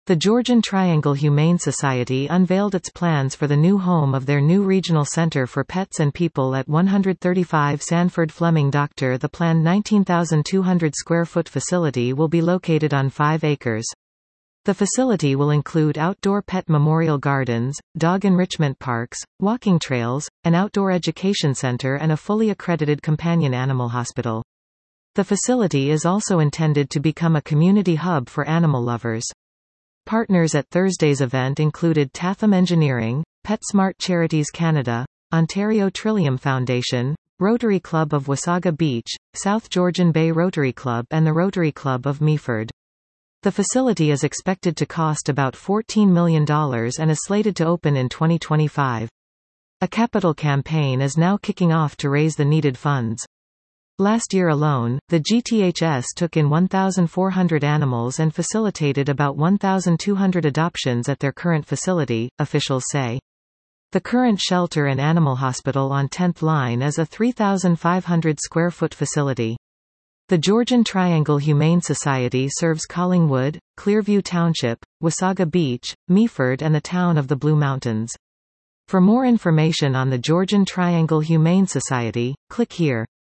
The Georgian Triangle Humane Society unveiled its plans for the new home of their new regional center for pets and people at 135 Sanford Fleming. The planned 19,200 square foot facility will be located on 5 acres. The facility will include outdoor pet memorial gardens, dog enrichment parks, walking trails, an outdoor education center and a fully accredited companion animal hospital. The facility is also intended to become a community hub for animal lovers. Partners at Thursday's event included Tatham Engineering, PetSmart Charities Canada, Ontario Trillium Foundation, Rotary Club of Wasaga Beach, South Georgian Bay Rotary Club and the Rotary Club of Meaford. The facility is expected to cost about $14 million and is slated to open in 2025. A capital campaign is now kicking off to raise the needed funds. Last year alone, the GTHS took in 1,400 animals and facilitated about 1,200 adoptions at their current facility, officials say. The current shelter and animal hospital on 10th Line is a 3,500 square foot facility. The Georgian Triangle Humane Society serves Collingwood, Clearview Township, Wasaga Beach, Meaford and the town of the Blue Mountains. For more information on the Georgian Triangle Humane Society, click here.